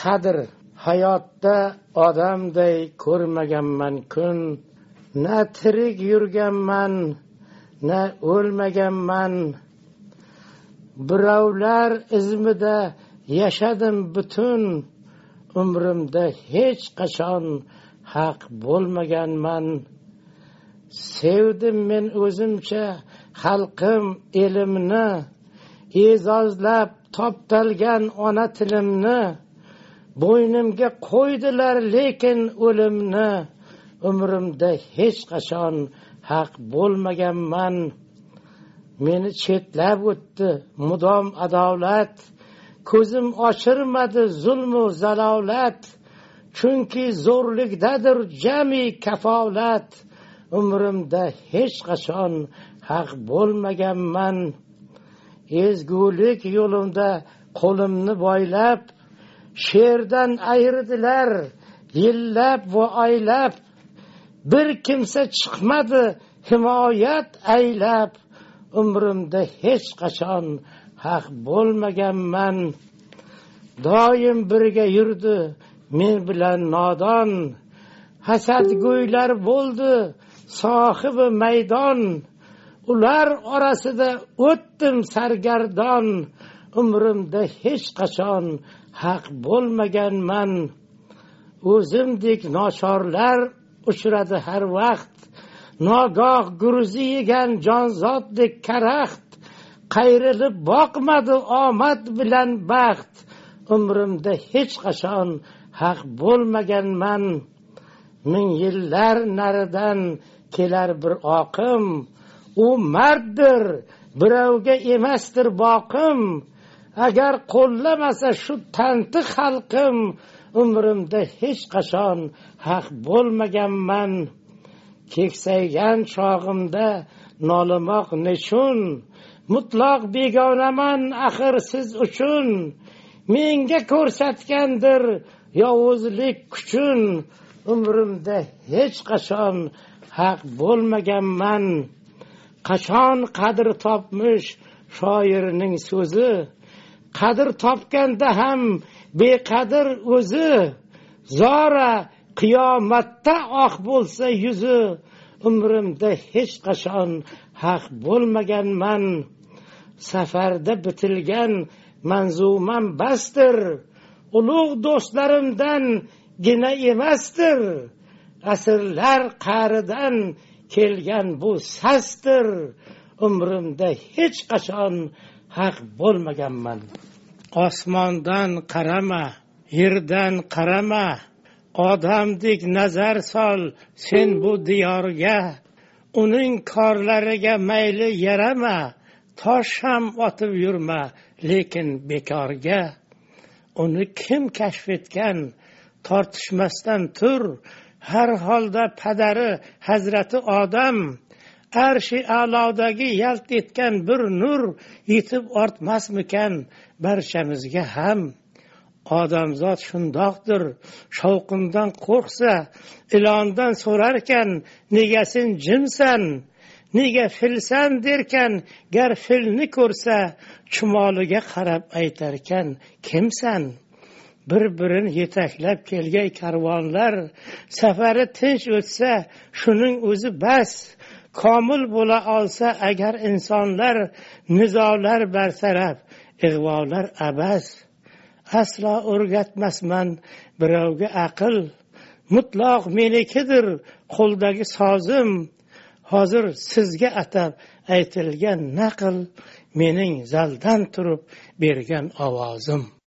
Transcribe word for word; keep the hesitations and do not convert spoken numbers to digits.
qadr hayotda odamday ko'rmaganman kun. Na tirik yurganman, na o'lmaganman. Birovlar izmida yashadim butun. Umrimda hech qachon haq bo'lmaganman. Sevdim men o'zimcha xalqim elimni, e'zozlab toptalgan ona tilimni. Bo'ynimga qo'ydilar lekin o'limni. Umrimda hech qachon haq bo'lmaganman. Meni chetlab o'tdi mudom adolat. Ko'zim ochirmadi zulmu zalolat. Chunki zo'rlikdadir jami kafolat. Umrimda hech qachon haq bo'lmaganman. Ezgulik yo'limda qo'limni boylab, sherdan ayirdilar yillab va oylab. Bir kimsa chiqmadi himoyat aylab. Umrimda hech qachon haq bo'lmaganman. Doim birga yurdi men bilan nodon. Hasadgo'ylar bo'ldi sohibi maydon. Ular orasida o'tdim sargardon. Umrimda hech qachon haq bo'lmaganman. O'zimdek nochorlar uchradi har vaqt. Nogoh guruzi yegan jonzotdek karaxt. Qayrilib boqmadi omad bilan baxt. Umrimda hech qachon haq bo'lmaganman. Ming yillar naridan kelar bir oqim. U marddir, birovga emasdir boqim. Agar qo'llamasa shu tanti xalqim. Umrimda hech qachon haq bo'lmaganman. Keksaygan chog'imda nolimoq nechun. Mutlaq begonaman axir siz uchun. Menga ko'rsatgandir yovuzlik kuchun. Umrimda hech qachon haq bo'lmaganman. Qachon qadr topmish shoirning so'zi. Qadr topganda ham beqadr o'zi. Zora qiyomatda oq bo'lsa yuzi. Umrimda hech qachon haq bo'lmaganman. Safarda bitilgan manzumam bastir. Ulug' do'stlarimdan gina emasdir. Asrlar qa'ridan kelgan bu sastir. Umrimda hech qachon haq bo'lmaganman. Osmondan qarama, yerdan qarama. Odamdek nazar sol sen bu diyorga. Uning korlariga mayli yarama. Tosh ham otib yurma lekin bekorga. Uni kim kashf etgan tortishmasdan tur. Har holda padari Hazrati Odam. Arshi a'lodagi yalt etgan bir nur yetib ortmasmikan barchamizga ham. Odamzod shundoqdir, shovqindan qo'rqsa, ilondan so'rarkan, nega sen jimsan? Nega filsan derkan, gar filni ko'rsa, chumoliga qarab aytarkan, kimsan? Bir-birin yetaklab kelgan karvonlar, safari tinch o'tsa, shuning o'zi bas. Komil bo'la olsa agar insonlar, nizolar bartaraf, ig'volar abas. Aslo o'rgatmasman birovga aql. Mutlaq menikidir qo'ldagi sozim. Hozir sizga atab aytilgan naql mening zaldan turib bergan ovozim.